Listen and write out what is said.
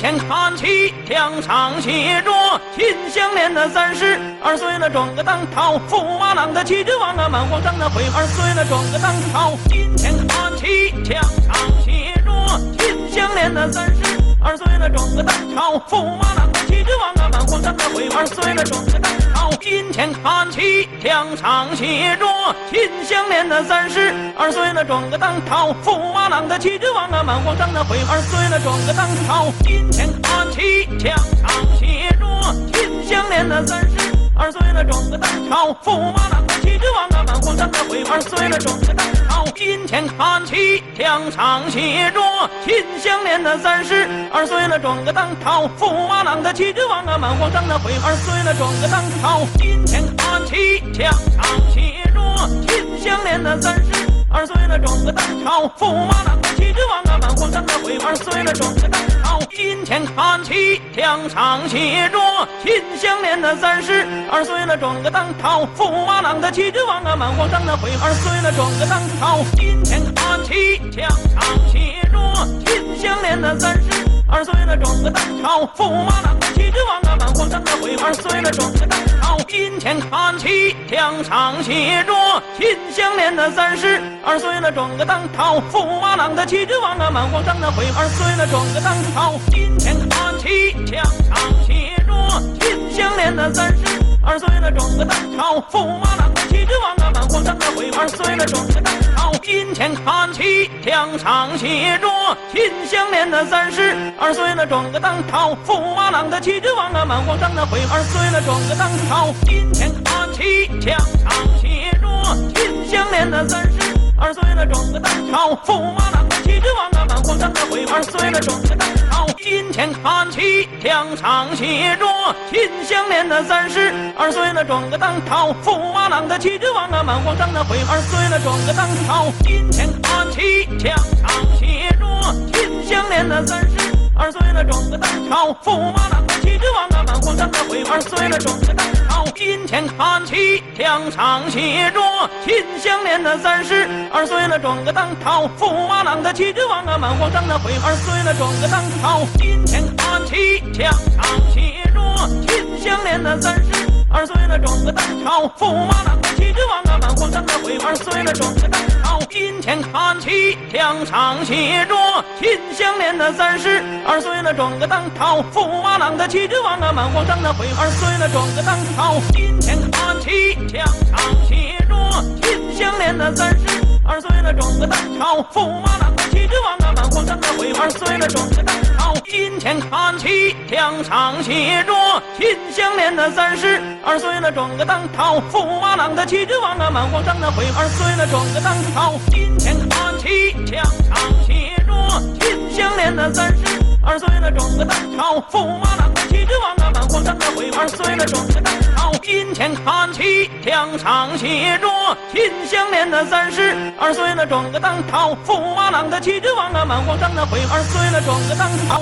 前看齐，墙上写着秦香莲的32岁了，装个当朝，驸马郎的旗帜王啊，满皇上的徽2岁了，装个当朝。金前看齐，墙上写着秦香莲的32岁了，装个当朝，驸马郎的旗帜王啊，满皇上的徽2岁了，装个当朝。金前看齐，墙上写着秦香莲的32岁了，装个当朝，驸马郎的旗帜王啊，满皇上的徽2岁了，装个当朝。金前看齐，墙上写着秦香莲的32岁了，装个当朝，驸马郎的旗帜王啊，满皇上的徽2岁了，装个当朝。金前看齐，墙上写着秦香莲的32岁了，装个当朝，驸马郎的旗帜王啊，满皇上的徽2岁了，装个当朝。金前看齐，墙上写着秦香莲的32岁了，装个当朝，驸马郎的旗帜王啊，满皇上的徽2岁了，装个当朝。金前看齐，墙上写着秦香莲的32岁了，装个当朝，驸马郎的旗帜王啊，满皇上的徽2岁了，装个当朝。金前看齐，墙上写着秦香莲的32岁了，装个当朝，驸马郎的旗帜王啊，满皇上的徽2岁了，装个当朝。金前看齐，墙上写着秦香莲的32岁了，装个当朝，驸马郎的旗帜王啊，满皇上的徽2岁了，装个当朝。金前看齐，墙上写着秦香莲的32岁了，装个当朝，驸马郎的旗帜王啊，满皇上的徽2岁了，装个当朝。金前看齐，墙上写着秦香莲的32岁了，装个当朝，驸马郎的旗帜王啊，满皇上的徽2岁了，装个当朝。金前看齐，墙上写着秦香莲的32岁了，装个当朝，驸马郎的旗帜王啊，满皇上的徽2岁了，装个当朝。金前看齐，墙上写着秦香莲的32岁了，装个当朝，驸马郎的旗帜王啊，满皇上的徽2岁了，装个当朝。金前看齐，墙上写着秦香莲的32岁了，装个当朝，驸马郎的旗帜王啊，满皇上的徽2岁了，装个当朝。金前看齐，墙上写着秦香莲的32岁了，装个当朝，驸马郎的旗帜王啊，满皇上的徽2岁了，装个当朝。金前看齐，墙上写着秦香莲的32岁了，装个当朝，驸马郎的旗帜王啊，满皇上的徽2岁了，装个当朝。金前看齐，墙上写着秦香莲的32岁了，装个当朝，驸马郎的旗帜王啊，满皇上的徽2岁了，装个当朝。金前看齐，墙上写着秦香莲的32岁了，装个当朝，驸马郎的旗帜王啊，满皇上的徽2岁了，装个当朝。金前看齐，墙上写着秦香莲的32岁了，装个当朝，驸马郎的旗帜王啊，满皇上的徽2岁了，装个当朝。金前看齐，墙上写着秦香莲的32岁了，装个当朝，驸马郎的旗帜王啊，满皇上的徽2岁了，装个当朝。金前看齐，墙上写着秦香莲的32岁了，装个当朝，驸马郎的旗帜王啊，满皇上的徽2岁了，装个当朝。